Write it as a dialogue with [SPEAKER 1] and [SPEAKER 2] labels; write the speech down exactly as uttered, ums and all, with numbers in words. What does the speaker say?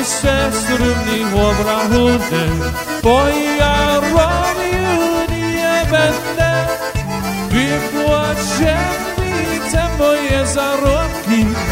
[SPEAKER 1] sestrumni obrahune, Boja robiunie będę, wypłaczeni te moje zarobki.